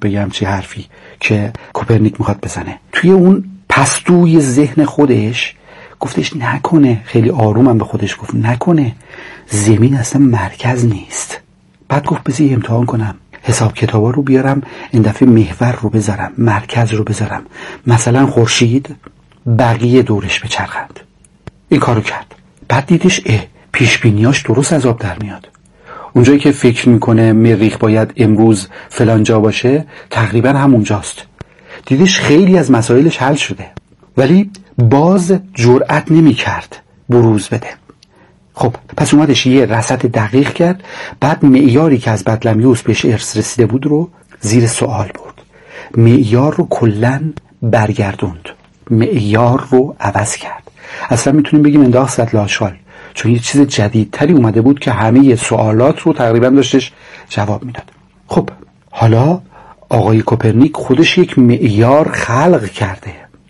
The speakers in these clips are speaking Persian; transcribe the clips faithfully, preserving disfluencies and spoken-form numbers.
بگم چی حرفی که کوپرنیک میخواد بزنه. توی اون پستوی ذهن خودش گفتش نکنه، خیلی آرومم به خودش گفت نکنه زمین اصلا مرکز نیست. بعد گفت بذار امتحان کنم، حساب کتابا رو بیارم، این دفعه محور رو بذارم، مرکز رو بذارم، مثلا خورشید بقیه دورش بچرخند. این کارو کرد. بعد دیدش اه پیش بینیاش درست از آب در میاد. اونجایی که فکر میکنه مریخ باید امروز فلان جا باشه تقریبا همونجاست. دیدش خیلی از مسائلش حل شده ولی باز جرأت نمیکرد بروز بده. خب پس اومدش یه رصد دقیق کرد. بعد معیاری که از بطلمیوس بهش ارث رسیده بود رو زیر سوال برد. معیار رو کلن برگردوند، معیار رو عوض کرد. اصلا میتونیم بگیم انداخت سطل آشغال، چون یه چیز جدیدتری اومده بود که همه سوالات رو تقریبا داشتش جواب میداد. خب حالا آقای کوپرنیک خودش یک معیار خلق کرده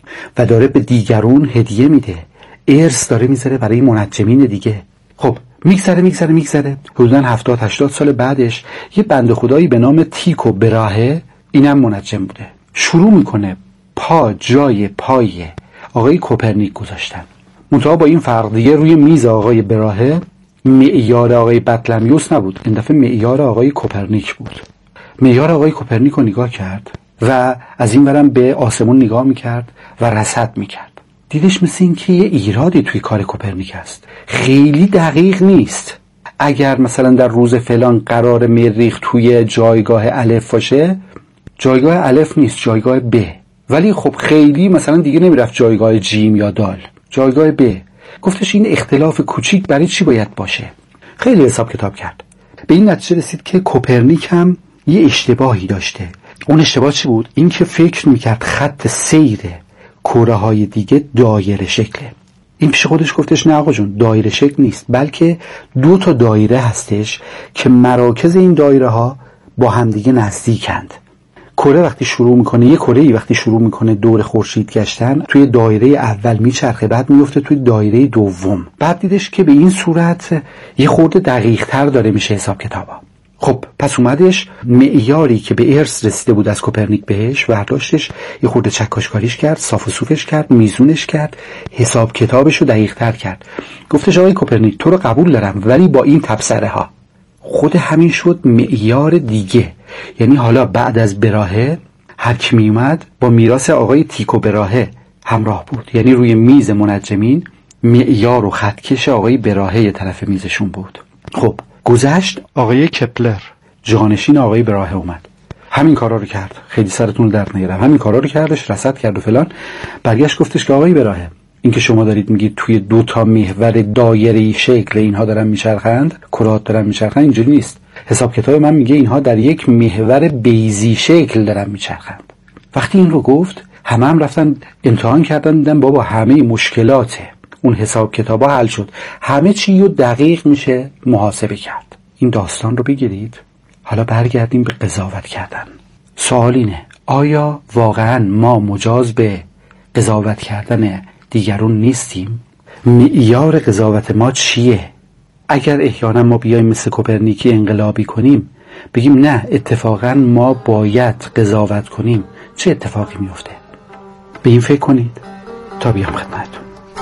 و داره به دیگرون هدیه میده، ارث داره میذاره برای منجمین دیگه. خب میگذره میگذره میگذره حدودا هفتاد هشتاد سال بعدش یه بنده خدایی به نام تیکو براهه، اینم منجم بوده، شروع میکنه پا جای پای آقای کوپرنیک گذاشتن. منتها با این فرق دیگه روی میز آقای براهه معیار آقای بطلمیوس نبود، این دفعه معیار آقای کوپرنیک بود. معیار آقای کوپرنیک رو نگاه کرد و از این ورم به آسمون نگاه میکرد و رصد میکرد. دیدش مثل این که یه ایرادی توی کار کوپرنیک است، خیلی دقیق نیست. اگر مثلا در روز فلان قرار مریخ توی جایگاه الف باشه، جایگاه الف نیست، جایگاه ب. ولی خب خیلی مثلا دیگه نمیرفت جایگاه جیم یا دال، جایگاه ب. گفتش این اختلاف کوچیک برای چی باید باشه؟ خیلی حساب کتاب کرد، به این نتیجه رسید که کوپرنیک هم یه اشتباهی داشته. اون اشتباه چی بود؟ این که فکر میکرد خط سیر کره های دیگه دایره شکله. این پیش خودش گفتش نه آقا جون، دایره شکل نیست، بلکه دو تا دایره هستش که مراکز این دایره ها با همدیگه نزدیکند. کره وقتی شروع میکنه، یه کره‌ای وقتی شروع میکنه دور خورشید گشتن، توی دایره اول میچرخه، بعد میفته توی دایره دوم. بعد دیدش که به این صورت یه خورده دقیق تر داره میشه حساب کتابا. خب پس اومدش معیاری که به ارث رسیده بود از کوپرنیک بهش برداشتش، یه خورده چکاشکاریش کرد، صاف و صوفش کرد، میزونش کرد، حساب کتابش رو دقیق تر کرد. گفتش آقای کوپرنیک تو رو قبول دارم ولی با این تبصره ها. خود همین شد معیار دیگه. یعنی حالا بعد از براهه هر کی می اومد با میراث آقای تیکو براهه همراه بود. یعنی روی میز منجمین معیار و خطکش آقای براهه یه طرف میزشون بود. خب گذشت، آقای کپلر جانشین آقای براهه اومد، همین کارا رو کرد. خیلی سرتون درد نگیرم، همین کارا رو کردش، رصد کرد و فلان. برگشت گفتش که آقای براهه این که شما دارید میگید توی دو تا محور دایره‌ای شکل اینها دارن میچرخند، کرات دارن میچرخند، اینجوری نیست. حساب کتاب من میگه اینها در یک محور بیضی شکل دارن میچرخند. وقتی این رو گفت همه هم رفتن امتحان کردن، دیدن بابا همه مشکلات اون حساب کتابا حل شد، همه چی رو دقیق میشه محاسبه کرد. این داستان رو بگیرید. حالا برگردیم به قضاوت کردن. سوال اینه آیا واقعا ما مجاز به قضاوت کردن دیگرون نیستیم؟ معیار قضاوت ما چیه؟ اگر احیانا ما بیایم مثل کوپرنیکی انقلابی کنیم، بگیم نه اتفاقا ما باید قضاوت کنیم، چه اتفاقی میفته؟ به این فکر کنید تا بیام خدمتتون.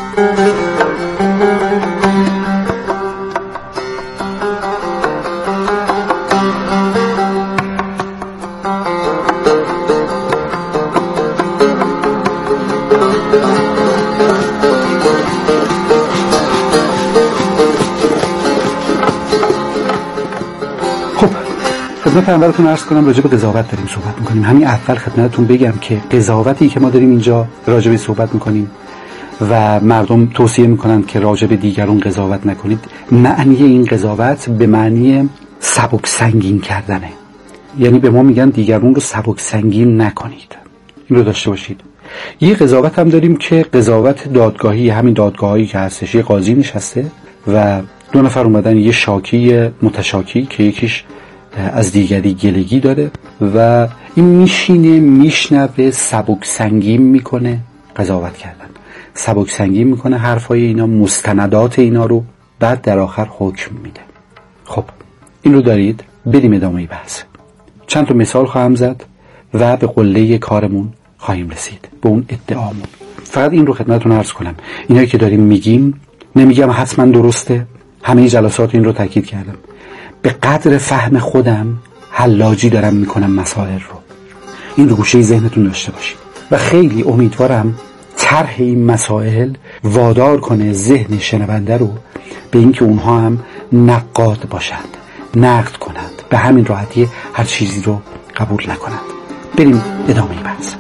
خدمت اولتون عرض کنم راجع به قضاوت داریم صحبت میکنیم. همین اول خدمتتون بگم که قضاوتی که ما داریم اینجا راجع به صحبت میکنیم و مردم توصیه میکنن که راجع به دیگرون قضاوت نکنید، معنی این قضاوت به معنی سبک سنگین کردنه. یعنی به ما میگن دیگرون رو سبک سنگین نکنید، این رو داشته باشید. یه قضاوت هم داریم که قضاوت دادگاهی، همین دادگاهی که هستش، یه قاضی نشسته و دو نفر اومدن یه شاکی متشاکی که یکیش از دیگری گلگی داره و این میشینه میشنوه، سبک سنگین میکنه قضاوت کردن، سبک سنگین میکنه حرفای اینا، مستندات اینا رو، بعد در آخر حکم میده. خب این رو دارید، بریم ادامه بحث. چند تا مثال خواهم زد و به قله کارمون خواهیم رسید، به اون ادعامون. فقط این رو خدمتتون عرض کنم، اینایی که داریم میگیم، نمیگم حتما درسته، همه جلسات این رو تاکید کردم، به قدر فهم خودم حلاجی دارم میکنم مسائل رو. این رو گوشه ذهنتون داشته باشید و خیلی امیدوارم طرح این مسائل وادار کنه ذهن شنونده رو به اینکه اونها هم نقاد باشند، نقد کنند، به همین راحتی هر چیزی رو قبول نکنند. بریم ادامه بحث.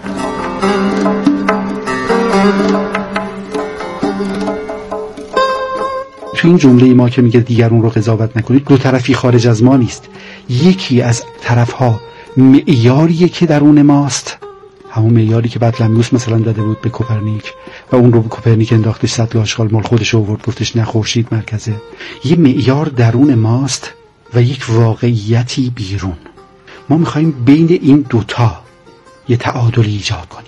تو این جمله ما که میگه دیگرون رو قضاوت نکنید، دو طرفی خارج از ما نیست. یکی از طرفها معیاریه که درون ماست، همون معیاری که بطلمیوس مثلا داده بود به کوپرنیک و اون رو به کوپرنیک انداختش سطل آشغال مال خودش آورد، گفتش نه خورشید مرکزه. یه معیار درون ماست و یک واقعیتی بیرون. ما میخوایم بین این دوتا یه تعادلی ایجاد کنیم.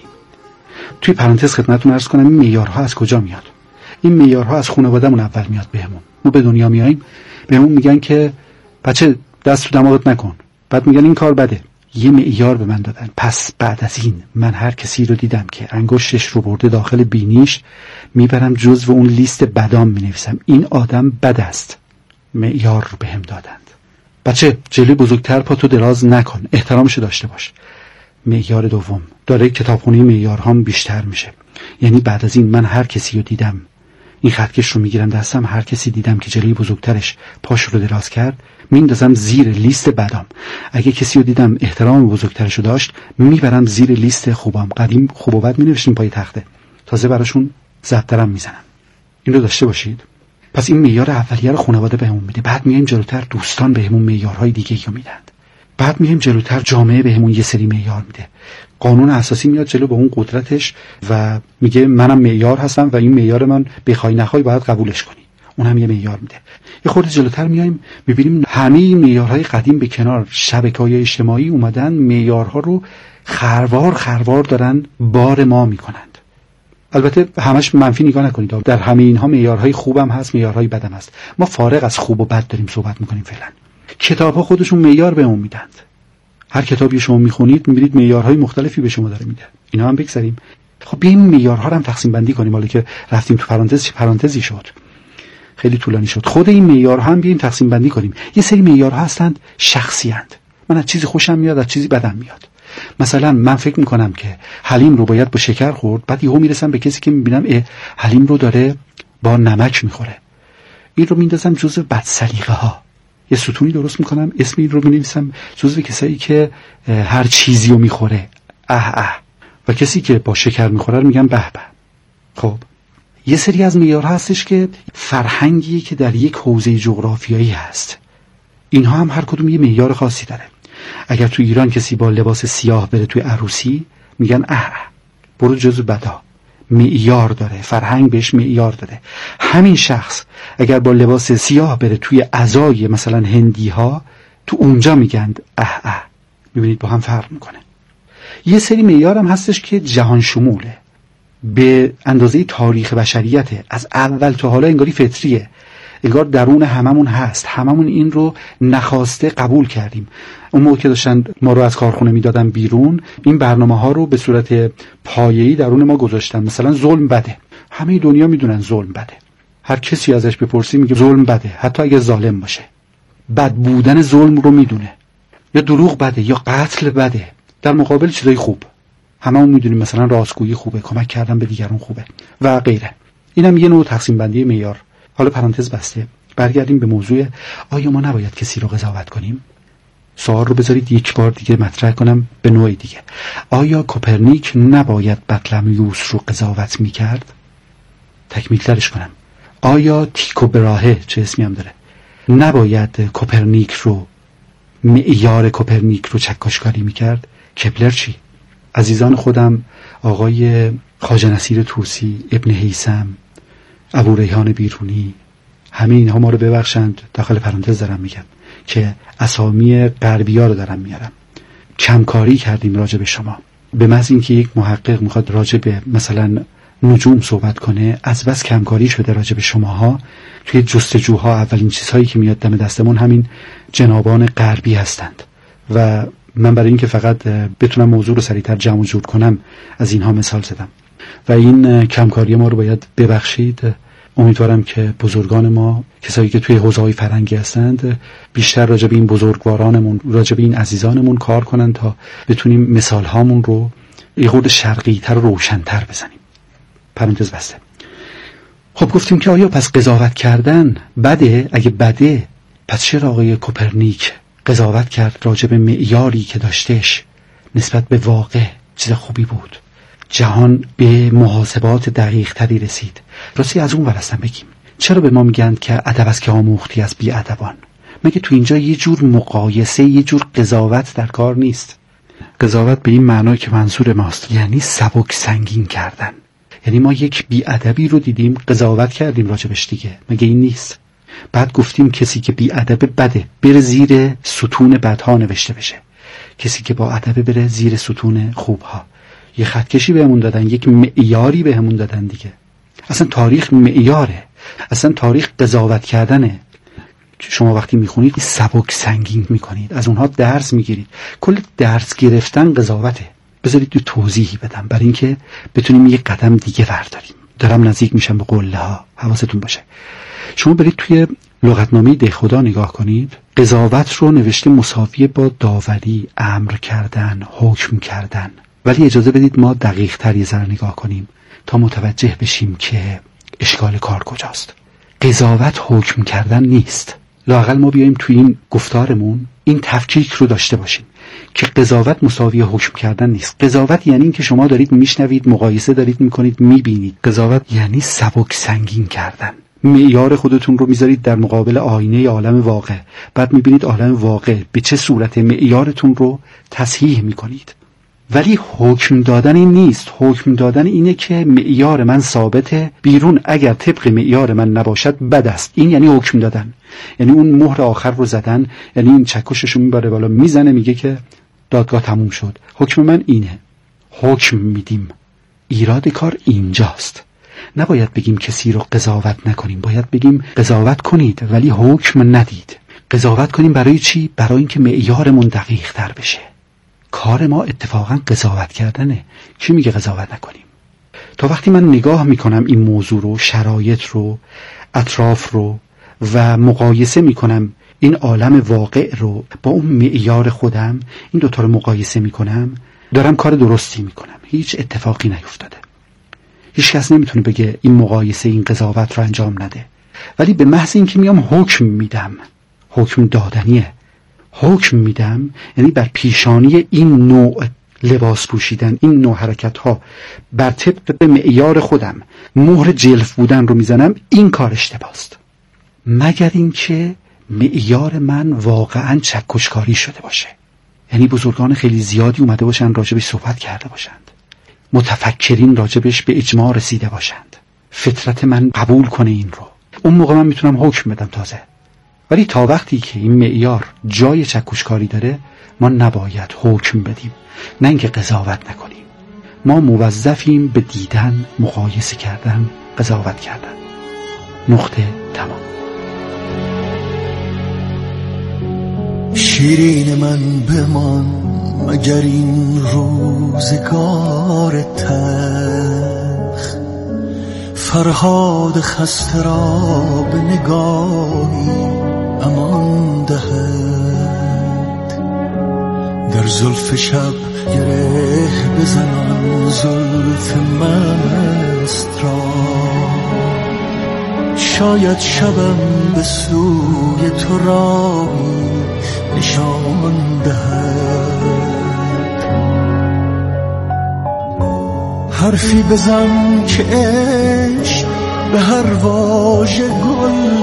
توی پرانتز خدمتتون عرض کنم این معیارها از کجا میاد؟ این معیارها از خانواده‌مون اول میاد بهمون. ما به دنیا میاییم، بهمون میگن که بچه دست تو دماغت نکن، بعد میگن این کار بده. یه معیار به من دادن. پس بعد از این من هر کسی رو دیدم که انگشتش رو برده داخل بینیش، میبرم جزو اون لیست بدام مینویسم این آدم بد است. معیار رو بهم دادند. بچه جلوی بزرگتر پاتو دراز نکن، احترامشو داشته باش. معیار دوم، داره کتابخونی معیارهام بیشتر میشه. یعنی بعد از این من هر کسی رو دیدم، این خطکش رو میگیرم دستم، هر کسی دیدم که جلوی بزرگترش پاش رو دراز کرد میندازم زیر لیست بدام. اگه کسی رو دیدم احترام بزرگترش رو داشت میبرم زیر لیست خوبام. قدیم خوب و بد مینوشتیم پای تخته، تازه براشون ضبطرم میزنم. این رو داشته باشید. پس این معیار اولیه رو خانواده بهمون میده. بعد میایم جلوتر دوستان بهمون معیارهای دیگه رو میدن. بعد میایم جلوتر جامعه بهمون یه سری معیار میده. قانون اساسی میاد جلو با اون قدرتش و میگه منم معیار هستم و این معیار من بخوای نخوای باید قبولش کنی. اون هم یه معیار میده. یه خورده جلوتر میایم میبینیم همه معیارهای قدیم به کنار، شبکه‌های اجتماعی اومدن معیارها رو خروار خروار دارن بار ما میکنند. البته همش منفی نگاه نکنید، در همه اینها معیارهای خوبم هست، معیارهای بدم هست. ما فارغ از خوب و بد داریم صحبت میکنیم فعلا. کتاب‌ها خودشون معیار بهمون میدن. هر کتابی شما میخونید میبینید معیارهای مختلفی به شما داره میده. اینا هم بگذاریم. خب بیایم معیارها رو هم تقسیم بندی کنیم. حالا که رفتیم تو پرانتز، پرانتزی شد، خیلی طولانی شد. خود این معیارها هم بیایم تقسیم بندی کنیم. یه سری معیارها هستند شخصی اند. من از چیزی خوشم میاد، از چیزی بدم میاد. مثلا من فکر میکنم که حلیم رو باید با شکر خورد، بعد یهو میرسم به کسی که میبینم حلیم رو داره با نمک میخوره، این رو میندازم جزو بد سلیقه ها. یه ستونی درست میکنم، اسم این رو مینویسم جزو کسایی که هر چیزی رو میخوره، اه اه، و کسی که با شکر میخوره رو میگم به به. خب یه سری از معیارها هستش که فرهنگی که در یک حوزه جغرافیایی هست. اینها هم هر کدوم یه معیار خاصی داره. اگر تو ایران کسی با لباس سیاه بره توی عروسی میگن اه برو جزو بدا. معیار داره، فرهنگ بهش معیار داره. همین شخص اگر با لباس سیاه بره توی عزای مثلا هندی ها، تو اونجا میگن اه اه. میبینید با هم فرق میکنه. یه سری معیار هم هستش که جهان شموله، به اندازه تاریخ بشریته، از اول تا حالا انگاری فطریه، انگار درون هممون هست، هممون این رو نخواسته قبول کردیم. اون موقع که داشتن ما رو از کارخونه میدادن بیرون، این برنامه ها رو به صورت پایه‌ای درون ما گذاشتن. مثلا ظلم بده، همه دنیا میدونن ظلم بده، هر کسی ازش بپرسی میگه ظلم بده، حتی اگه ظالم باشه. بد بودن ظلم رو میدونه. یا دروغ بده، یا قتل بده، در مقابل چیزای خوب. هممون میدونیم مثلا راستگویی خوبه، کمک کردن به دیگران خوبه و غیره. اینم یه نوع تقسیم بندی معیار. حالا پرانتز بسته، برگردیم به موضوع آیا ما نباید کسی رو قضاوت کنیم؟ سوال رو بذارید یک بار دیگه مطرح کنم به نوع دیگه. آیا کوپرنیک نباید بطلمیوس رو قضاوت میکرد؟ تکمیل ترش کنم. آیا تیکو براهه، چه اسمی هم داره، نباید کوپرنیک رو، معیار کوپرنیک رو چکشکاری میکرد؟ کپلر چی؟ عزیزان خودم، آقای خواجه نصیر طوسی، ابن هیثم، ابو ریحان بیرونی، همه اینها ما رو ببخشند، داخل پرانتز دارم میگم که اسامی غربی‌ها رو دارم میارم. کمکاری کردیم راجع به شما، به محض اینکه یک محقق میخواد راجع به مثلا نجوم صحبت کنه، از بس کمکاری شده راجع به شماها. توی جستجوها اولین چیزهایی که میاد دم دستمون همین جنابان غربی هستند و من برای اینکه فقط بتونم موضوع رو سریعتر جمع و جور کنم از اینها مثال زدم و این کمکاری ما رو باید ببخشید. امیدوارم که بزرگان ما، کسایی که توی حوزه‌های فرهنگی هستند، بیشتر راجع به این بزرگوارانمون، راجع به این عزیزانمون کار کنن تا بتونیم مثالهامون رو یه خورده شرقی‌تر و روشن‌تر بزنیم. پرانتز بسته. خب گفتیم که آیا پس قضاوت کردن بده؟ اگه بده پس چرا آقای کوپرنیک قضاوت کرد راجع به معیاری که داشتش نسبت به واقع چیز خوبی بود؟ جهان به محاسبات دقیق تری رسید. راستی از اون ور هستم بگیم چرا به ما میگن که ادب است که آموختی از بی ادبان؟ مگه تو اینجا یه جور مقایسه، یه جور قضاوت در کار نیست؟ قضاوت به این معنی که منظور ماست یعنی سبک سنگین کردن. یعنی ما یک بی ادبی رو دیدیم قضاوت کردیم راجبش دیگه، مگه این نیست؟ بعد گفتیم کسی که بی ادب بده، بره زیر ستون بدها نوشته بشه. کسی که با ادب بره زیر ستون خوبها. یه خطکشی بهمون دادن، یک معیاری بهمون دادن دیگه. اصلا تاریخ معیاره، اصلا تاریخ قضاوت کردنه. شما وقتی میخونید سبک سنگین میکنید، از اونها درس میگیرید. کل درس گرفتن قضاوته. بذارید تو توضیحی بدم برای اینکه بتونیم یه قدم دیگه برداریم. دارم نزدیک میشم به قله ها، حواستون باشه. شما برید توی لغتنامه دهخدا نگاه کنید، قضاوت رو نوشته مساویه با داوری، امر کردن، حکم کردن. ولی اجازه بدید ما دقیق تر یه ذره نگاه کنیم تا متوجه بشیم که اشکال کار کجاست. قضاوت حکم کردن نیست. لااقل ما بیاییم توی این گفتارمون این تفکیک رو داشته باشیم که قضاوت مساوی حکم کردن نیست. قضاوت یعنی این که شما دارید میشنوید، مقایسه دارید میکنید، میبینید. قضاوت یعنی سبک سنگین کردن. معیار خودتون رو میذارید در مقابل آینه عالم واقع، بعد میبینید عالم واقع به چه صورت معیارتون رو تصحیح میکنید. ولی حکم دادن این نیست. حکم دادن اینه که معیار من ثابته، بیرون اگر طبق معیار من نباشد بد است. این یعنی حکم دادن، یعنی اون مهر آخر رو زدن، یعنی این چکششو میبره بالا میزنه میگه که دادگاه تموم شد، حکم من اینه. حکم میدیم. ایراد کار اینجاست. نباید بگیم کسی رو قضاوت نکنیم، باید بگیم قضاوت کنید ولی حکم ندید. قضاوت کنیم برای چی؟ برای اینکه معیارمون دقیق تر بشه. کار ما اتفاقا قضاوت کردنه. کی میگه قضاوت نکنیم؟ تا وقتی من نگاه میکنم این موضوع رو، شرایط رو، اطراف رو و مقایسه میکنم این عالم واقع رو با اون معیار خودم، این دوتا رو مقایسه میکنم، دارم کار درستی میکنم. هیچ اتفاقی نیفتاده. هیچ کس نمیتونه بگه این مقایسه، این قضاوت رو انجام نده. ولی به محض اینکه میام حکم میدم، حکم دادنیه. حکم میدم یعنی بر پیشانی این نوع لباس پوشیدن، این نوع حرکت ها بر طبق معیار خودم مهر جلف بودن رو میزنم. این کار اشتباست، مگر اینکه معیار من واقعا چکشکاری شده باشه. یعنی بزرگان خیلی زیادی اومده باشن راجبش صحبت کرده باشند، متفکرین راجبش به اجماع رسیده باشند، فطرت من قبول کنه این رو. اون موقع من میتونم حکم بدم تازه. ولی تا وقتی که این معیار جای چکشکاری داره، ما نباید حکم بدیم، نه اینکه قضاوت نکنیم. ما موظفیم به دیدن، مقایسه کردن، قضاوت کردن. نقطه تمام. شیرین من بمان مگر این روزگار تلخ، فرهاد خسته را به نگاهی امان دهد. در زلف شب گره بزنان زلف مست را، شاید شبم به سوی تو راهی نشان دهد. حرفی بزن که عشق به هر واژه گل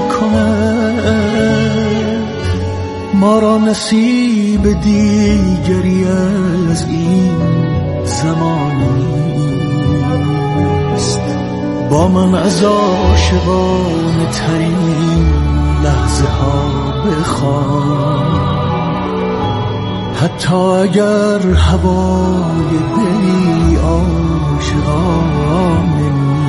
کند، ما را نصیب دیگری از این زمان نیست. با من از عاشقانه ترین لحظه ها بخوان، حتی اگر هوای دلی عاشقانه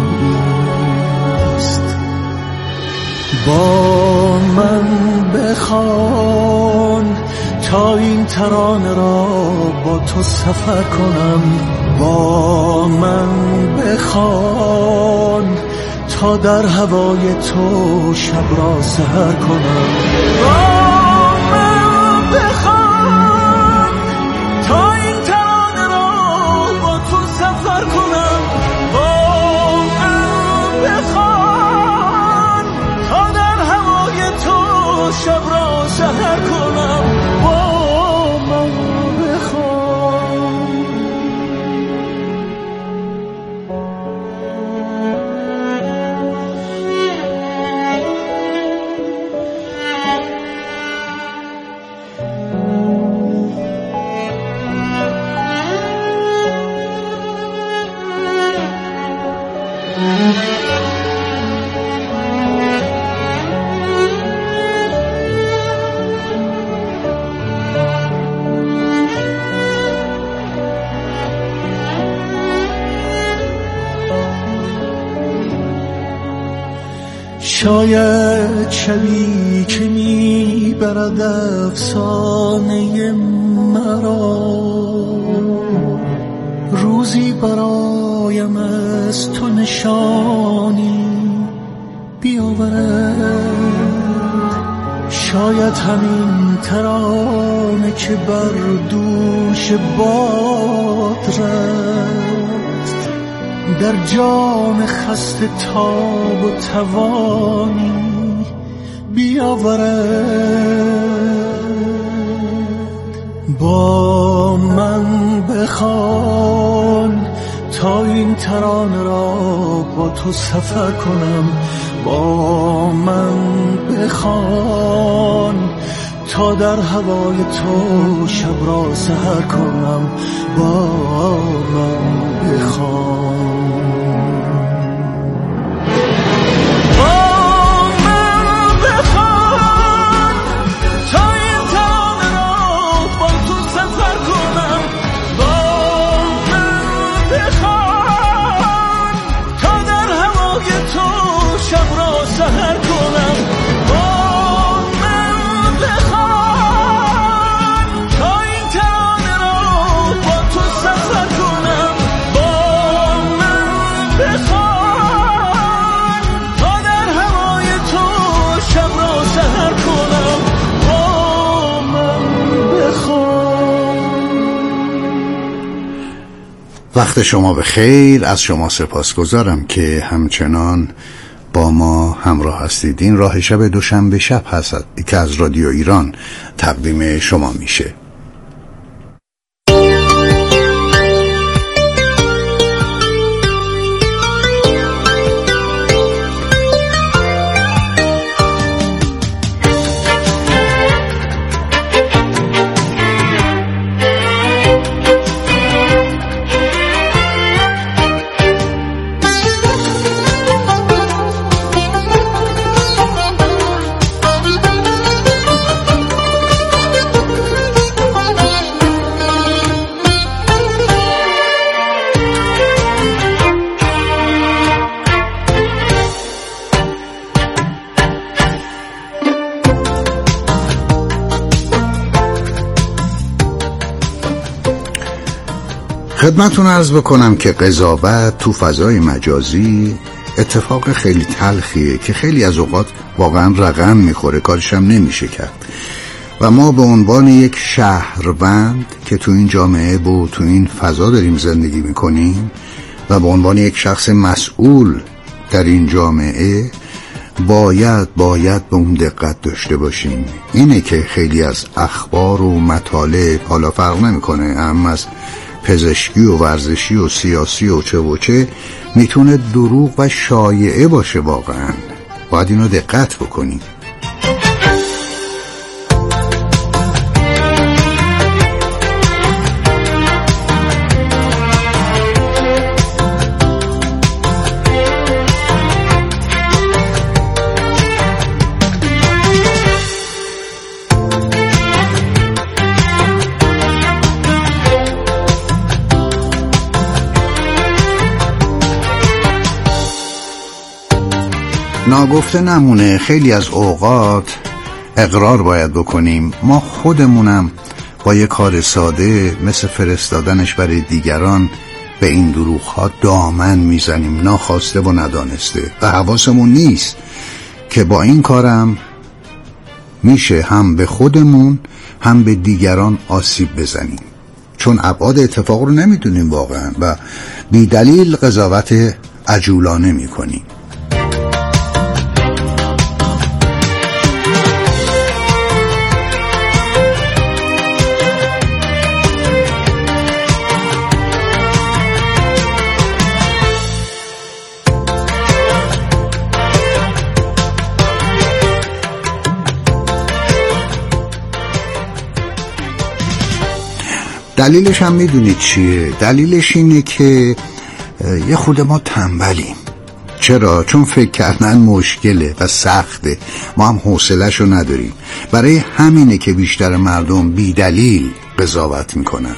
نیست. با من بخوان تا این ترانه را با تو سفر کنم. با من بخوان تا در هوای تو شب را سحر کنم. با من بخوان تا این ترانه را با تو سفر کنم. با من بخوان تا در هوای تو شب را سحر کنم. با من بخوان. شاید شبی که میبرد افسانه مرا، روزی برایم از تو نشانی بیاورد. شاید همین ترانه که بر دوش باد رفت در جان خسته تاب و توانی بیاورد. با من بخوان تا این ترانه را با تو سفر کنم. با من بخوان تا در هوای تو شب را سحر کنم. با من بخوان. سحر کنم. با من بخوان تا این ترانه را با تو سفر کنم. با من بخوان تا در هوای تو شب را سحر کنم. با من بخوان. وقت شما بخیر. از شما سپاسگزارم که همچنان با ما همراه هستید. این راه شب دوشنبه شب هست که از رادیو ایران تقدیم شما میشه. خدمتون عرض بکنم که قضاوت تو فضای مجازی اتفاق خیلی تلخیه که خیلی از اوقات واقعا رقم میخوره، کارش هم نمیشه کرد. و ما به عنوان یک شهروند که تو این جامعه و تو این فضا داریم زندگی میکنیم و به عنوان یک شخص مسئول در این جامعه باید باید به اون دقت داشته باشیم. اینه که خیلی از اخبار و مطالب، حالا فرق نمیکنه هم از پزشکی و ورزشی و سیاسی و چه و چه، میتونه دروغ و شایعه باشه. واقعا باید اینو دقت بکنیم. ناگفته نمونه خیلی از اوقات اقرار باید بکنیم ما خودمونم با یک کار ساده مثل فرستادنش برای دیگران به این دروغ‌ها دامن میزنیم، ناخواسته و ندانسته، و حواسمون نیست که با این کارم میشه هم به خودمون هم به دیگران آسیب بزنیم، چون ابعاد اتفاق رو نمیدونیم واقعا و بی دلیل قضاوت عجولانه میکنیم. دلیلش هم میدونید چیه؟ دلیلش اینه که یه خود ما تنبلیم. چرا؟ چون فکر کردن مشکله و سخته، ما هم حوصله‌شو نداریم. برای همینه که بیشتر مردم بی دلیل قضاوت میکنن.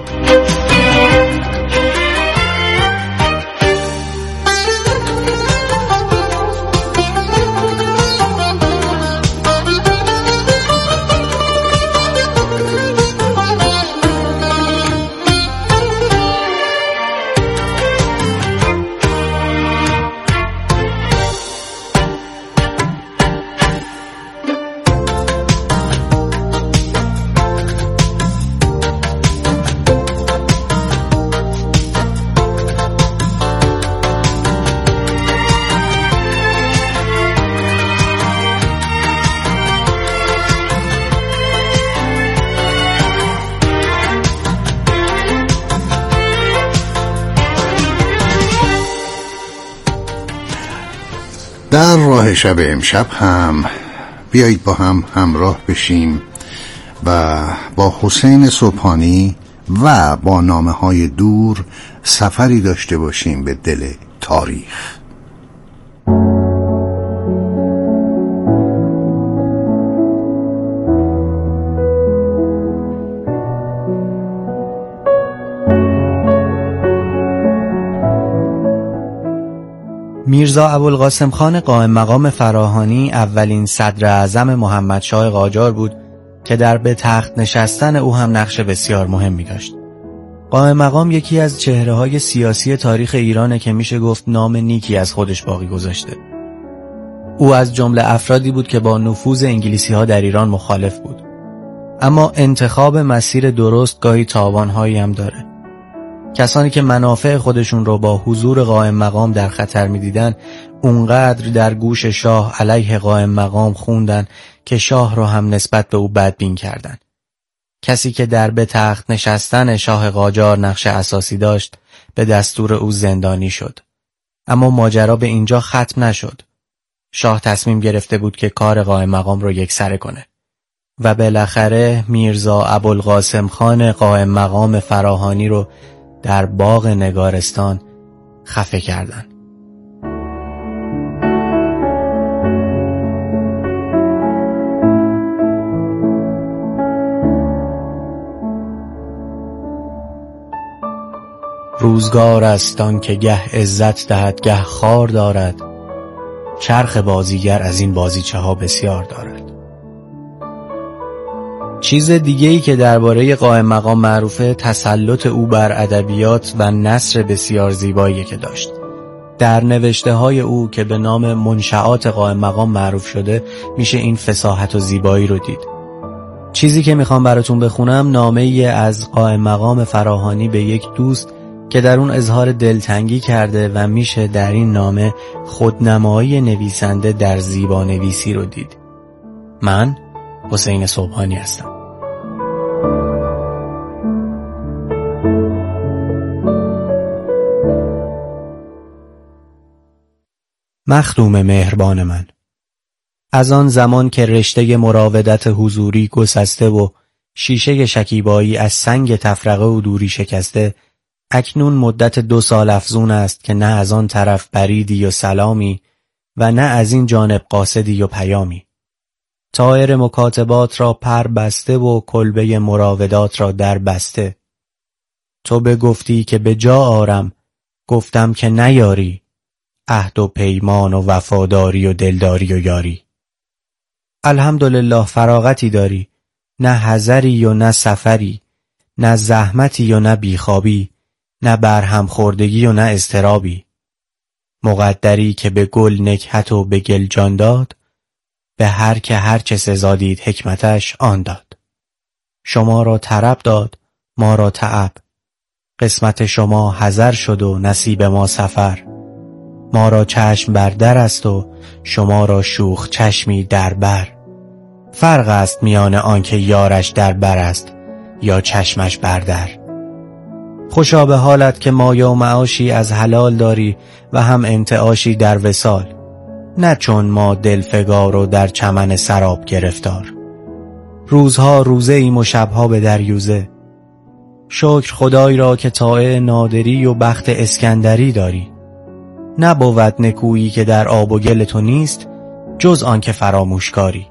در راه شب امشب هم بیایید با هم همراه بشیم و با حسین صبحانی و با نامه‌های دور سفری داشته باشیم به دل تاریخ. میرزا ابوالقاسم خان قائم مقام فراهانی اولین صدر اعظم محمدشاه قاجار بود که در به تخت نشستن او هم نقش بسیار مهمی داشت. قائم مقام یکی از چهره‌های سیاسی تاریخ ایرانه که میشه گفت نام نیکی از خودش باقی گذاشته. او از جمله افرادی بود که با نفوذ انگلیسی‌ها در ایران مخالف بود. اما انتخاب مسیر درست گاهی تاوان‌هایی هم داره. کسانی که منافع خودشون رو با حضور قائم مقام در خطر می‌دیدن، اونقدر در گوش شاه علیه قائم مقام خوندن که شاه رو هم نسبت به او بدبین کردن. کسی که در به تخت نشستن شاه قاجار نقش اساسی داشت، به دستور او زندانی شد. اما ماجرا به اینجا ختم نشد. شاه تصمیم گرفته بود که کار قائم مقام رو یکسره کنه و بالاخره میرزا ابوالقاسم خان قائم مقام فراهانی رو در باغ نگارستان خفه کردند. روزگار است آن که گه عزت دهد گه خار دارد، چرخ بازیگر از این بازیچه ها بسیار دارد. چیز دیگه‌ای که درباره قائم مقام معروفه تسلط او بر ادبیات و نثر بسیار زیبایی که داشت. در نوشته‌های او که به نام منشآت قائم مقام معروف شده میشه این فصاحت و زیبایی رو دید. چیزی که میخوام براتون بخونم نامه‌ای از قائم مقام فراهانی به یک دوست که در اون اظهار دلتنگی کرده و میشه در این نامه خودنمایی نویسنده در زیبا نویسی رو دید. من حسین صبحانی هستم. مخدوم مهربان من، از آن زمان که رشته مراودت حضوری گسسته و شیشه شکیبایی از سنگ تفرقه و دوری شکسته، اکنون مدت دو سال افزون است که نه از آن طرف بریدی و سلامی و نه از این جانب قاصدی و پیامی. طائر مکاتبات را پر بسته و کلبه مراودات را در بسته. تو بگفتی که به جا آرم، گفتم که نیاری، عهد و پیمان و وفاداری و دلداری و یاری. الحمدلله فراغتی داری، نه حذری و نه سفری، نه زحمتی و نه بیخوابی، نه برهم خوردگی و نه اضطرابی. مقدری که به گل نکهت و به گل جان داد، به هر که هر چه سزا دید حکمتش آن داد. شما را طرب داد، ما را تعب، قسمت شما حذر شد و نصیب ما سفر. ما را چشم بر در است و شما را شوخ چشمی در بر. فرق است میان آنکه یارش در بر است یا چشمش بر در. خوشا به حالت که مایه و معاشی از حلال داری و هم انتعاشی در وصال، نه چون ما دلفگار و در چمن سراب گرفتار. روزها روزه ایم و شبها به دریوزه. شکر خدای را که طاعه نادری و بخت اسکندری داری. نبود نکویی که در آب و گل تو نیست، جز آن که فراموشکاری.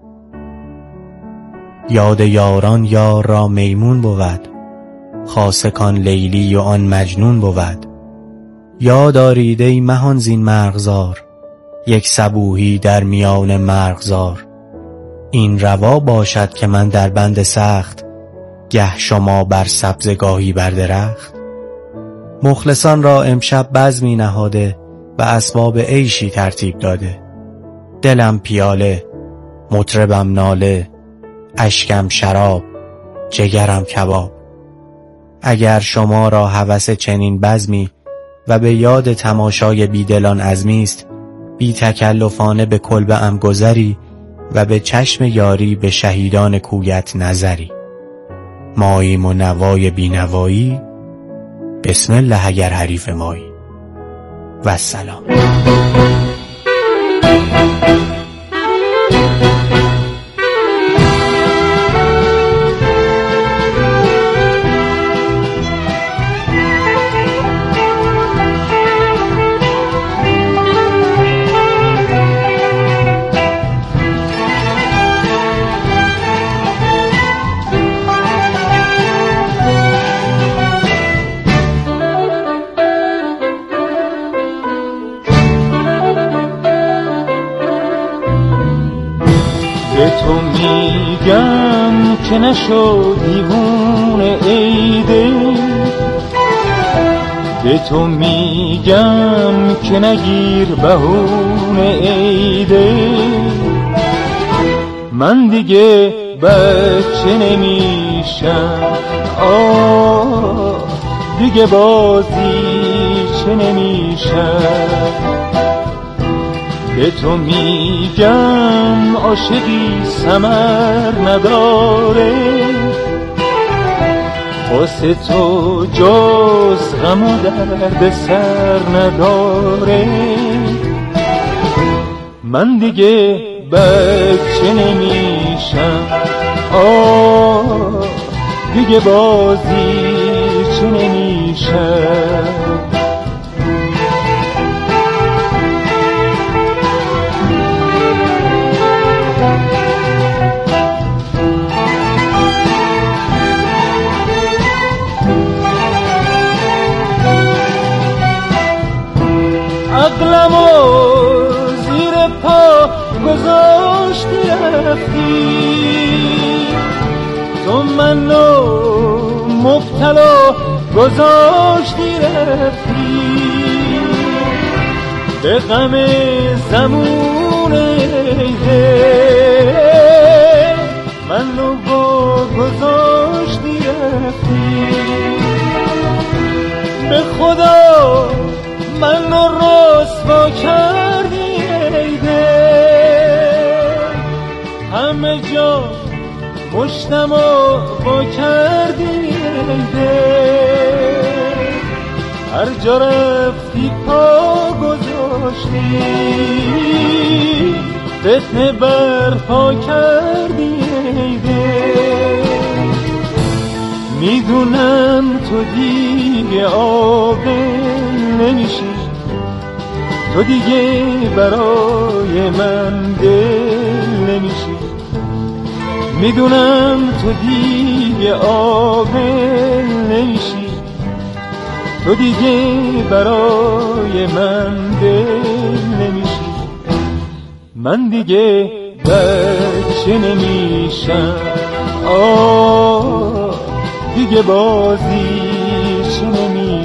یاد یاران یار را میمون بود، خاصه کان لیلی و آن مجنون بود. یاد آرید ای مهان زین مرغزار، یک صبوحی در میان مرغزار. این روا باشد که من در بند سخت، گه شما بر سبزگاهی بر درخت. مخلصان را امشب بزمی نهاده و اسباب عیشی ترتیب داده. دلم پیاله، مطربم ناله، اشکم شراب، جگرم کباب. اگر شما را هوس چنین بزمی و به یاد تماشای بیدلان عزمی است، بی تکلفانه به کلبه ام گذری و به چشم یاری به شهیدان کویت نظری. ماییم و نوای بینوایی، بسم الله اگر حریف مایی. و السلام. به تو میگم که نشو دیوونه ای دل، به تو میگم که نگیر بهونه ای دل. من دیگه بچه نمیشم، آه دیگه بازی چه نمیشم. به تو میگم عاشقی ثمر نداره، واسه تو جز غم و درد سر نداره. من دیگه بچه نمیشم، آه دیگه بازی چه نمیشم. عقلمو زیر پا گذاشتی رفتی، تو منو مبتلا گذاشتی رفتی. به غم زمون ایده منو با گذاشتی رفتی. به خدا منو رسوا کردی ای دل، همه جا مشتمو با کردی ای دل. هر جا رفتی پا گذاشتی، فتنه برپا کردی ای دل. میدونم تو دیگه عاقل نمیشی، تو دیگه برای من دل نمیشی. میدونم تو دیگه عاقل نمیشی، تو دیگه برای من دل نمیشی. من دیگه بچه نمیشم، آه دیگه بازی